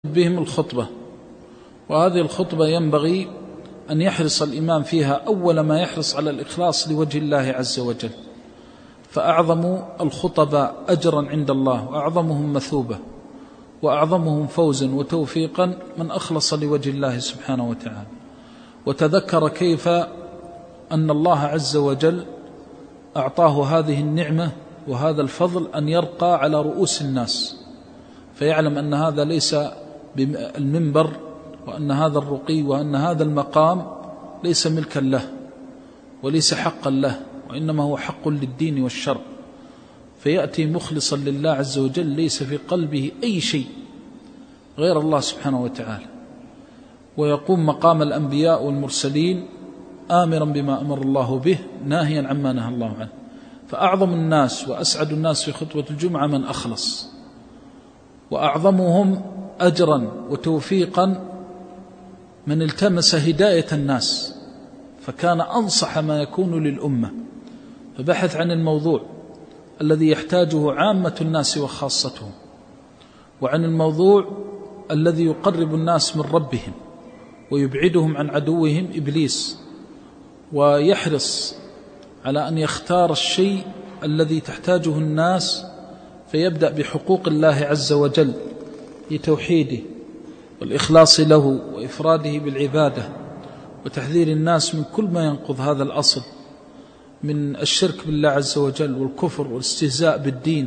بهم الخطبة، وهذه الخطبة ينبغي أن يحرص الإمام فيها أول ما يحرص على الإخلاص لوجه الله عز وجل، فأعظم الخطباء أجرا عند الله وأعظمهم مثوبة وأعظمهم فوزا وتوفيقا من أخلص لوجه الله سبحانه وتعالى، وتذكر كيف أن الله عز وجل أعطاه هذه النعمة وهذا الفضل أن يرقى على رؤوس الناس، فيعلم أن هذا ليس بالمنبر، وأن هذا الرقي وأن هذا المقام ليس ملكا له وليس حقا له، وإنما هو حق للدين والشرع، فيأتي مخلصا لله عز وجل ليس في قلبه أي شيء غير الله سبحانه وتعالى، ويقوم مقام الأنبياء والمرسلين آمرا بما أمر الله به ناهيا عما نهى الله عنه. فأعظم الناس وأسعد الناس في خطبة الجمعة من أخلص، وأعظمهم أجرا وتوفيقا من التمس هداية الناس، فكان أنصح ما يكون للأمة، فبحث عن الموضوع الذي يحتاجه عامة الناس وخاصتهم، وعن الموضوع الذي يقرب الناس من ربهم ويبعدهم عن عدوهم إبليس، ويحرص على أن يختار الشيء الذي تحتاجه الناس، فيبدأ بحقوق الله عز وجل لتوحيده والإخلاص له وإفراده بالعبادة، وتحذير الناس من كل ما ينقض هذا الأصل من الشرك بالله عز وجل والكفر والاستهزاء بالدين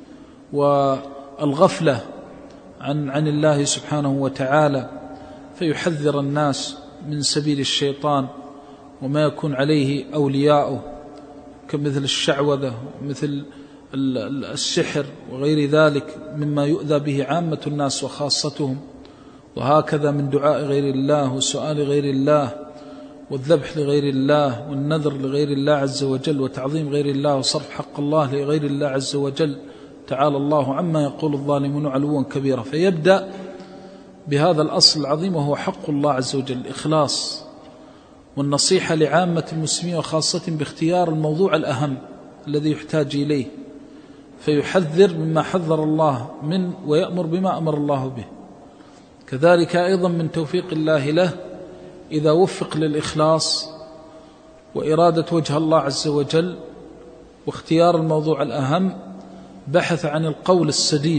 والغفلة عن الله سبحانه وتعالى، فيحذر الناس من سبيل الشيطان وما يكون عليه أولياؤه كمثل الشعوذة ومثل السحر وغير ذلك مما يؤذى به عامة الناس وخاصتهم، وهكذا من دعاء غير الله وسؤال غير الله والذبح لغير الله والنذر لغير الله عز وجل وتعظيم غير الله وصرف حق الله لغير الله عز وجل، تعالى الله عما يقول الظالمون علوا كبيرا. فيبدأ بهذا الأصل العظيم وهو حق الله عز وجل، الإخلاص والنصيحة لعامة المسلمين وخاصة باختيار الموضوع الأهم الذي يحتاج إليه، فيحذر مما حذر الله منه ويأمر بما أمر الله به. كذلك أيضا من توفيق الله له إذا وفق للإخلاص وإرادة وجه الله عز وجل واختيار الموضوع الأهم، بحث عن القول السديد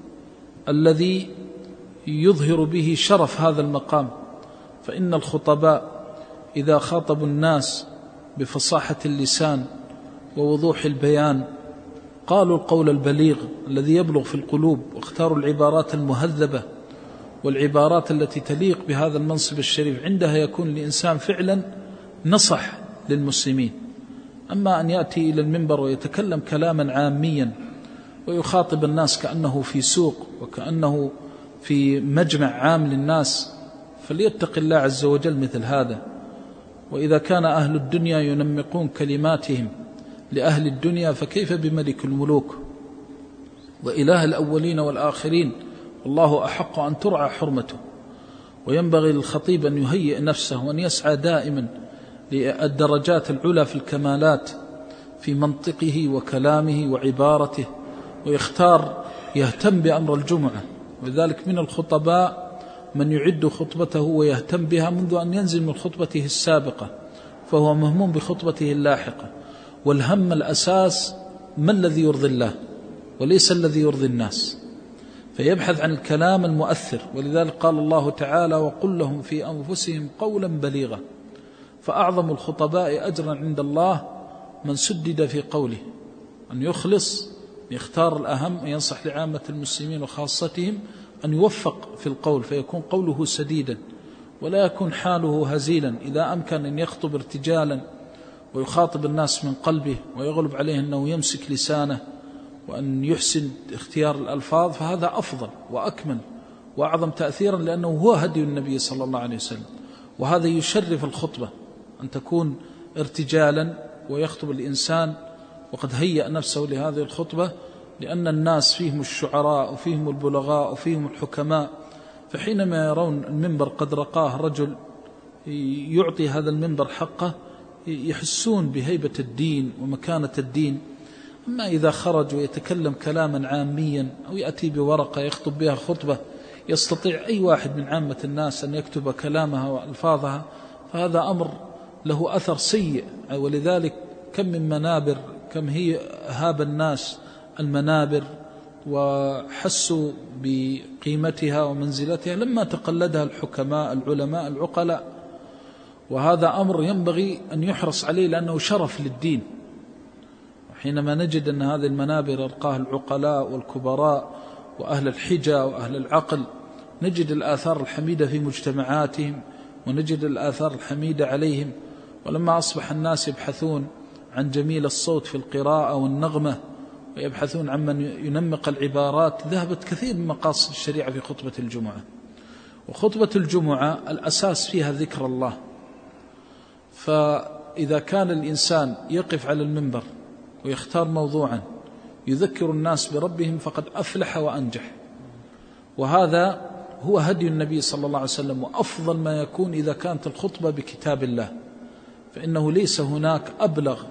الذي يظهر به شرف هذا المقام، فإن الخطباء إذا خاطبوا الناس بفصاحة اللسان ووضوح البيان قالوا القول البليغ الذي يبلغ في القلوب، واختاروا العبارات المهذبة والعبارات التي تليق بهذا المنصب الشريف، عندها يكون الإنسان فعلا نصح للمسلمين. أما أن يأتي إلى المنبر ويتكلم كلاما عاميا ويخاطب الناس كأنه في سوق وكأنه في مجمع عام للناس، فليتق الله عز وجل مثل هذا. وإذا كان أهل الدنيا ينمقون كلماتهم لأهل الدنيا، فكيف بملك الملوك وإله الأولين والآخرين؟ والله أحق أن ترعى حرمته. وينبغي للخطيب أن يهيئ نفسه وأن يسعى دائما للدرجات العلى في الكمالات في منطقه وكلامه وعبارته، ويختار يهتم بأمر الجمعة. ولذلك من الخطباء من يعد خطبته ويهتم بها منذ أن ينزل من خطبته السابقة، فهو مهموم بخطبته اللاحقة، والهم الأساس ما الذي يرضي الله وليس الذي يرضي الناس، فيبحث عن الكلام المؤثر. ولذلك قال الله تعالى: وقل لهم في أنفسهم قولا بليغا. فأعظم الخطباء أجرا عند الله من سدد في قوله، أن يخلص يختار الأهم وينصح لعامة المسلمين وخاصتهم، أن يوفق في القول فيكون قوله سديدا ولا يكون حاله هزيلا، إذا أمكن أن يخطب ارتجالا ويخاطب الناس من قلبه ويغلب عليه أنه يمسك لسانه وأن يحسن اختيار الألفاظ، فهذا أفضل وأكمل وأعظم تأثيرا، لأنه هو هدي النبي صلى الله عليه وسلم. وهذا يشرف الخطبة أن تكون ارتجالا ويخطب الإنسان وقد هيأ نفسه لهذه الخطبة، لأن الناس فيهم الشعراء وفيهم البلغاء وفيهم الحكماء، فحينما يرون المنبر قد رقاه رجل يعطي هذا المنبر حقه يحسون بهيبة الدين ومكانة الدين. أما إذا خرج ويتكلم كلاما عاميا أو يأتي بورقة يخطب بها خطبة يستطيع أي واحد من عامة الناس أن يكتب كلامها وألفاظها، فهذا أمر له أثر سيء. ولذلك كم من منابر، كم هي هاب الناس المنابر وحسوا بقيمتها ومنزلتها لما تقلدها الحكماء العلماء العقلاء. وهذا أمر ينبغي أن يحرص عليه لأنه شرف للدين. حينما نجد أن هذه المنابر ألقاها العقلاء والكبراء وأهل الحجة وأهل العقل، نجد الآثار الحميدة في مجتمعاتهم ونجد الآثار الحميدة عليهم. ولما أصبح الناس يبحثون عن جميل الصوت في القراءة والنغمة ويبحثون عن من ينمق العبارات، ذهبت كثير من مقاصد الشريعة في خطبة الجمعة. وخطبة الجمعة الأساس فيها ذكر الله، فإذا كان الإنسان يقف على المنبر ويختار موضوعا يذكر الناس بربهم فقد أفلح وأنجح. وهذا هو هدي النبي صلى الله عليه وسلم، وأفضل ما يكون إذا كانت الخطبة بكتاب الله، فإنه ليس هناك أبلغ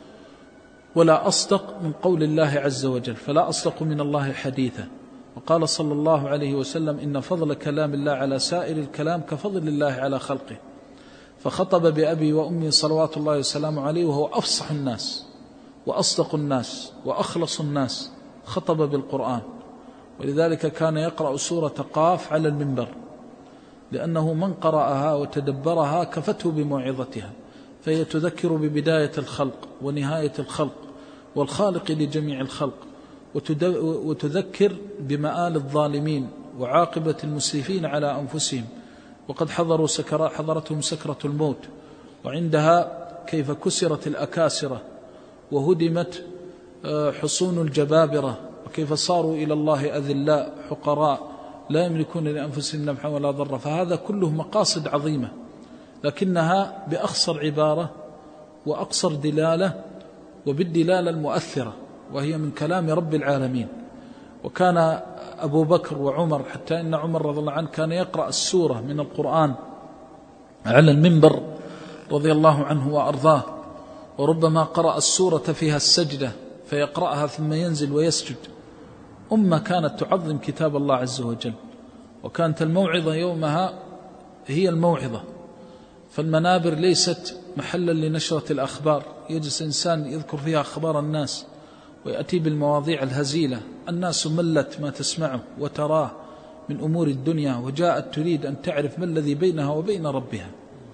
ولا أصدق من قول الله عز وجل، فلا أصدق من الله حديثا. وقال صلى الله عليه وسلم: إن فضل كلام الله على سائر الكلام كفضل الله على خلقه. فخطب بأبي وأمي صلوات الله وسلامه عليه وهو أفصح الناس وأصدق الناس وأخلص الناس، خطب بالقرآن. ولذلك كان يقرأ سورة قاف على المنبر، لأنه من قرأها وتدبرها كفته بموعظتها، فهي تذكر ببداية الخلق ونهاية الخلق والخالق لجميع الخلق، وتذكر بمآل الظالمين وعاقبة المسرفين على أنفسهم، وقد حضرتهم سكرة الموت، وعندها كيف كسرت الأكاسرة وهدمت حصون الجبابرة، وكيف صاروا إلى الله أذلاء حقراء لا يملكون لأنفسهم نفعا ولا ضرا. فهذا كله مقاصد عظيمة، لكنها بأخصر عبارة وأقصر دلالة، وبالدلالة المؤثرة، وهي من كلام رب العالمين. وكان أبو بكر وعمر، حتى إن عمر رضي الله عنه كان يقرأ السورة من القرآن على المنبر رضي الله عنه وأرضاه، وربما قرأ السورة فيها السجدة فيقرأها ثم ينزل ويسجد. أمة كانت تعظم كتاب الله عز وجل، وكانت الموعظة يومها هي الموعظة. فالمنابر ليست محلا لنشرة الأخبار، يجلس إنسان يذكر فيها أخبار الناس ويأتي بالمواضيع الهزيلة. الناس ملت ما تسمعه وتراه من أمور الدنيا، وجاءت تريد أن تعرف ما الذي بينها وبين ربها.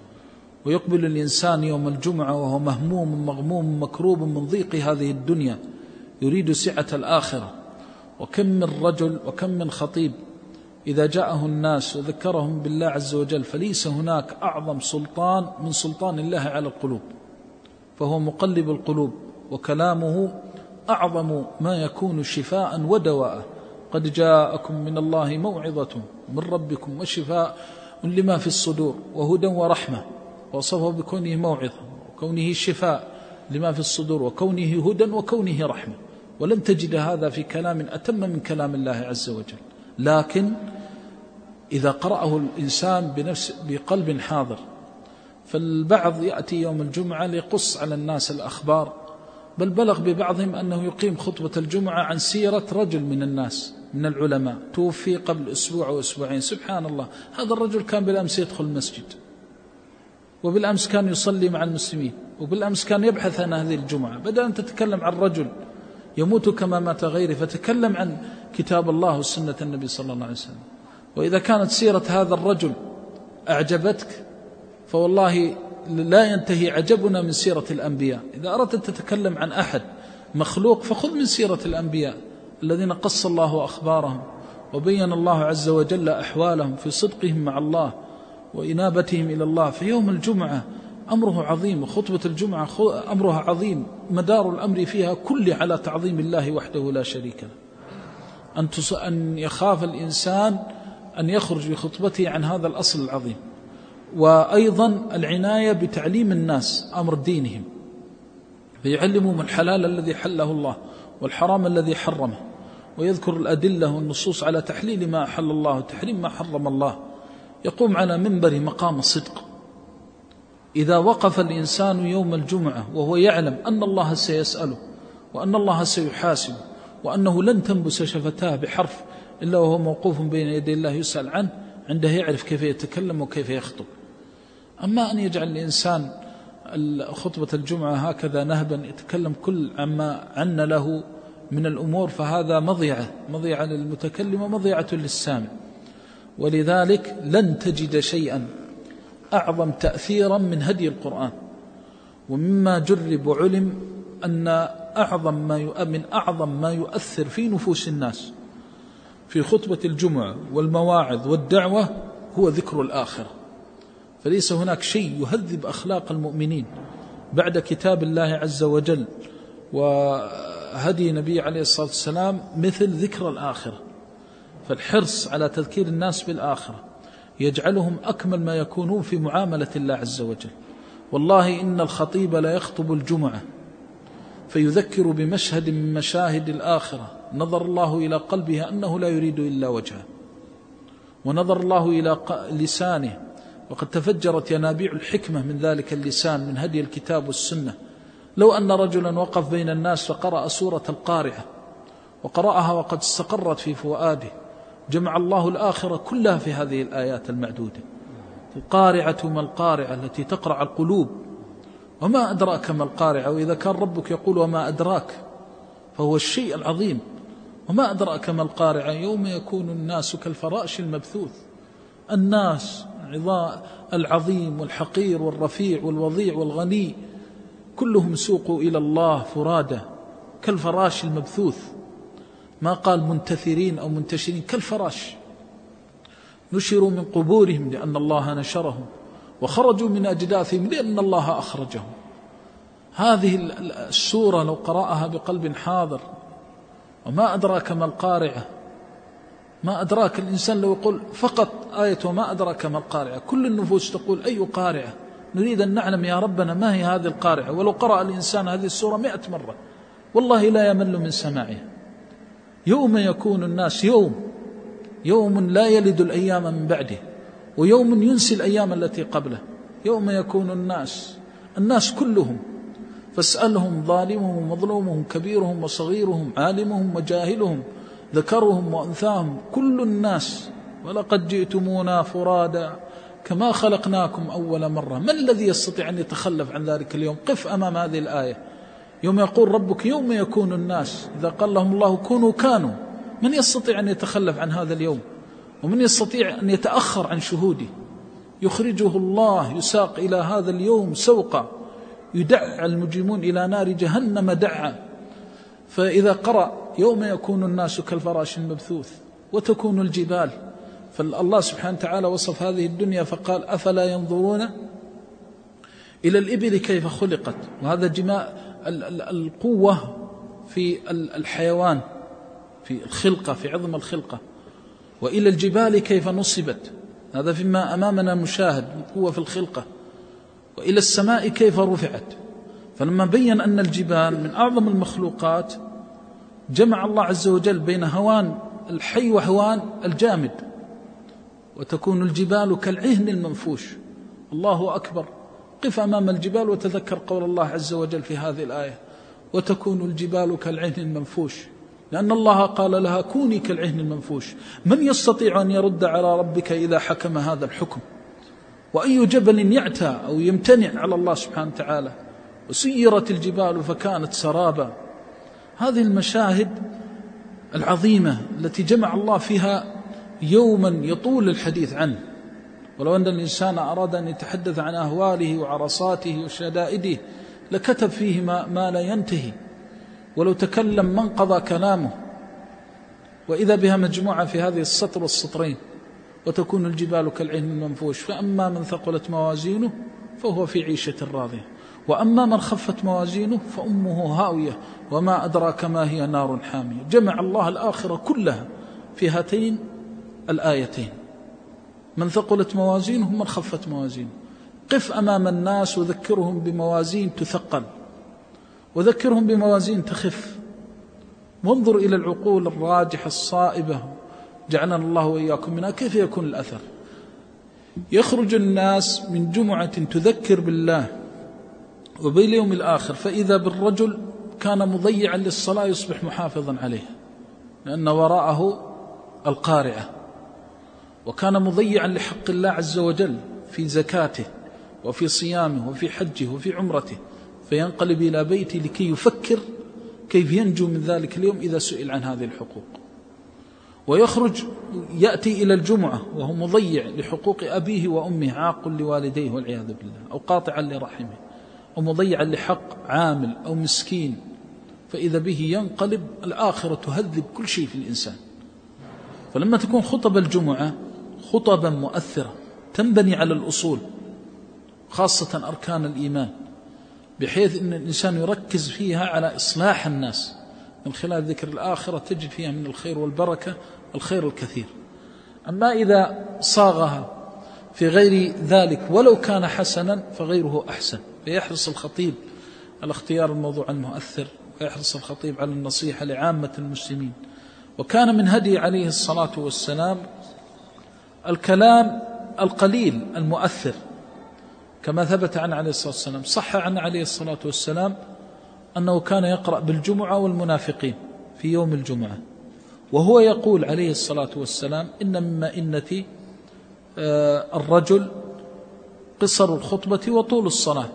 ويقبل الإنسان يوم الجمعة وهو مهموم مغموم مكروب من ضيق هذه الدنيا، يريد سعة الآخرة. وكم من رجل وكم من خطيب إذا جاءه الناس وذكرهم بالله عز وجل، فليس هناك أعظم سلطان من سلطان الله على القلوب، فهو مقلب القلوب، وكلامه أعظم ما يكون شفاء ودواء. قد جاءكم من الله موعظة من ربكم وشفاء لما في الصدور وهدى ورحمة، وصفه بكونه موعظة وكونه شفاء لما في الصدور وكونه هدى وكونه رحمة. ولن تجد هذا في كلام أتم من كلام الله عز وجل. لكن إذا قرأه الإنسان بقلب حاضر، فالبعض يأتي يوم الجمعة ليقص على الناس الأخبار، بل بلغ ببعضهم أنه يقيم خطبة الجمعة عن سيرة رجل من الناس من العلماء توفي قبل أسبوع أو أسبوعين. سبحان الله، هذا الرجل كان بالأمس يدخل المسجد، وبالأمس كان يصلي مع المسلمين، وبالأمس كان يبحث عن هذه الجمعة. بدل أن تتكلم عن رجل يموت كما مات غيره، فتكلم عن كتاب الله وسنة النبي صلى الله عليه وسلم. وإذا كانت سيرة هذا الرجل أعجبتك، فوالله لا ينتهي عجبنا من سيرة الأنبياء. إذا أردت أن تتكلم عن أحد مخلوق فخذ من سيرة الأنبياء الذين قص الله أخبارهم وبين الله عز وجل أحوالهم في صدقهم مع الله وإنابتهم إلى الله. في يوم الجمعة أمره عظيم، وخطبة الجمعة أمرها عظيم، مدار الأمر فيها كل على تعظيم الله وحده لا شريك له. أن يخاف الإنسان أن يخرج بخطبته عن هذا الأصل العظيم. وأيضا العناية بتعليم الناس أمر دينهم، فيعلمهم الحلال الذي حله الله والحرام الذي حرمه، ويذكر الأدلة والنصوص على تحليل ما أحل الله وتحريم ما حرم الله. يقوم على منبر مقام الصدق. إذا وقف الإنسان يوم الجمعة وهو يعلم أن الله سيسأله وأن الله سيحاسبه وأنه لن تنبس شفتاه بحرف إلا وهو موقوف بين يدي الله يسأل عنه، عنده يعرف كيف يتكلم وكيف يخطب. أما أن يجعل الإنسان خطبة الجمعة هكذا نهبا يتكلم كل عما عنا له من الأمور، فهذا مضيعة للمتكلم ومضيعة للسامع. ولذلك لن تجد شيئا أعظم تأثيرا من هدي القرآن. ومما جرب وعلم أن من أعظم ما يؤثر في نفوس الناس في خطبة الجمعة والمواعظ والدعوة هو ذكر الآخرة. فليس هناك شيء يهذب أخلاق المؤمنين بعد كتاب الله عز وجل وهدي نبي عليه الصلاة والسلام مثل ذكر الآخرة. فالحرص على تذكير الناس بالآخرة يجعلهم أكمل ما يكونون في معاملة الله عز وجل. والله إن الخطيب لا يخطب الجمعة فيذكر بمشهد من مشاهد الآخرة نظر الله إلى قلبه أنه لا يريد إلا وجهه، ونظر الله إلى لسانه وقد تفجرت ينابيع الحكمة من ذلك اللسان من هدي الكتاب والسنة. لو أن رجلا وقف بين الناس فقرأ سورة القارعة وقرأها وقد استقرت في فؤاده، جمع الله الآخرة كلها في هذه الآيات المعدودة. القارعة ما القارعة التي تقرع القلوب، وما أدراك ما القارعة، وإذا كان ربك يقول وما أدراك فهو الشيء العظيم. وما أدراك ما القارعة يوم يكون الناس كالفراش المبثوث. الناس العظيم والحقير والرفيع والوضيع والغني كلهم سوقوا إلى الله فرادى كالفراش المبثوث، ما قال منتثرين أو منتشرين، كالفراش نشروا من قبورهم لأن الله نشرهم، وخرجوا من أجداثهم لأن الله أخرجهم. هذه السورة لو قرأها بقلب حاضر. وما أدراك ما القارعة، ما أدراك، الإنسان لو يقول فقط آية وما أدراك ما القارعة كل النفوس تقول أي قارعة، نريد أن نعلم يا ربنا ما هي هذه القارعة. ولو قرأ الإنسان هذه السورة 100 مرة والله لا يمل من سماعها. يوم يكون الناس يوم لا يلد الأيام من بعده، ويوم ينسي الأيام التي قبله. يوم يكون الناس كلهم، فاسألهم ظالمهم ومظلومهم كبيرهم وصغيرهم عالمهم وجاهلهم ذكرهم وأنثاهم كل الناس. ولقد جئتمونا فرادا كما خلقناكم أول مرة. من الذي يستطيع أن يتخلف عن ذلك اليوم؟ قف أمام هذه الآية. يوم يقول ربك يوم يكون الناس، إذا قال لهم الله كونوا كانوا. من يستطيع أن يتخلف عن هذا اليوم؟ ومن يستطيع أن يتأخر عن شهوده؟ يخرجه الله، يساق إلى هذا اليوم سوقا، يدع المجرمون إلى نار جهنم دعا. فإذا قرأ يوم يكون الناس كالفراش المبثوث وتكون الجبال، فالله سبحانه وتعالى وصف هذه الدنيا فقال أفلا ينظرون إلى الإبل كيف خلقت. وهذا جماء القوة في الحيوان، في الخلقة، في عظم الخلقة. وإلى الجبال كيف نصبت، هذا فيما أمامنا مشاهد قوة في الخلقة. وإلى السماء كيف رفعت. فلما بين أن الجبال من أعظم المخلوقات جمع الله عز وجل بين هوان الحي وهوان الجامد. وتكون الجبال كالعهن المنفوش. الله أكبر. قف أمام الجبال وتذكر قول الله عز وجل في هذه الآية وتكون الجبال كالعهن المنفوش، لأن الله قال لها كوني كالعهن المنفوش. من يستطيع أن يرد على ربك إذا حكم هذا الحكم؟ وأي جبل يعتى أو يمتنع على الله سبحانه وتعالى؟ وسيرت الجبال فكانت سرابا. هذه المشاهد العظيمة التي جمع الله فيها يوما يطول الحديث عنه. ولو أن الإنسان أراد أن يتحدث عن أهواله وعرصاته وشدائده لكتب فيه ما لا ينتهي، ولو تكلم من قضى كلامه. وإذا بها مجموعة في هذه السطر والسطرين وتكون الجبال كالعهن المنفوش. فأما من ثقلت موازينه فهو في عيشة راضية، وأما من خفت موازينه فأمه هاوية وما أدراك ما هي نار حامية. جمع الله الآخرة كلها في هاتين الآيتين، من ثقلت موازينه من خفت موازينه. قف أمام الناس وذكرهم بموازين تثقل وذكرهم بموازين تخف. وانظر إلى العقول الراجحة الصائبة جعلنا الله وإياكم منها كيف يكون الأثر. يخرج الناس من جمعة تذكر بالله وباليوم الآخر، فإذا بالرجل كان مضيعا للصلاة يصبح محافظا عليها، لأن وراءه القارعة، وكان مضيعا لحق الله عز وجل في زكاته وفي صيامه وفي حجه وفي عمرته، فينقلب إلى بيته لكي يفكر كيف ينجو من ذلك اليوم إذا سئل عن هذه الحقوق، ويخرج يأتي إلى الجمعة وهو مضيع لحقوق أبيه وأمه، عاق لوالديه والعياذ بالله، أو قاطعا لرحمه، أو مضيعا لحق عامل أو مسكين، فإذا به ينقلب الآخرة تهذب كل شيء في الإنسان. فلما تكون خطب الجمعة خطبا مؤثرة تنبني على الأصول، خاصة أركان الإيمان، بحيث أن الإنسان يركز فيها على إصلاح الناس من خلال ذكر الآخرة، تجد فيها من الخير والبركة الخير الكثير. أما إذا صاغها في غير ذلك ولو كان حسنا فغيره أحسن، فيحرص الخطيب على اختيار الموضوع المؤثر، ويحرص الخطيب على النصيحة لعامة المسلمين. وكان من هدي عليه الصلاة والسلام الكلام القليل المؤثر، كما ثبت عن عليه الصلاة والسلام، صح عن عليه الصلاة والسلام أنه كان يقرأ بالجمعة والمنافقين في يوم الجمعة، وهو يقول عليه الصلاة والسلام: إن من مئنة الرجل قصر الخطبة وطول الصلاة.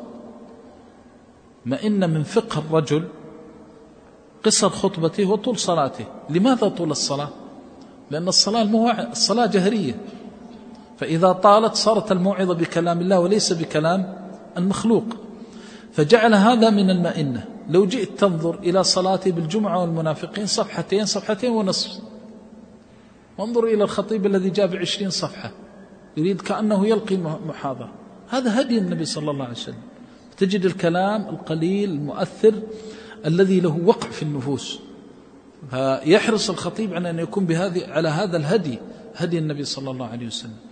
مئنة من فقه الرجل قصر خطبته وطول صلاته. لماذا طول الصلاة؟ لأن الصلاة جهرية، فإذا طالت صارت الموعظة بكلام الله وليس بكلام المخلوق، فجعل هذا من المئنة. لو جئت تنظر إلى صلاته بالجمعة والمنافقين صفحتين ونصف، وانظر إلى الخطيب الذي جاب 20 صفحة يريد كأنه يلقي محاضرة. هذا هدي النبي صلى الله عليه وسلم. تجد الكلام القليل المؤثر الذي له وقع في النفوس، فيحرص الخطيب على أن يكون على هذا الهدي، هدي النبي صلى الله عليه وسلم.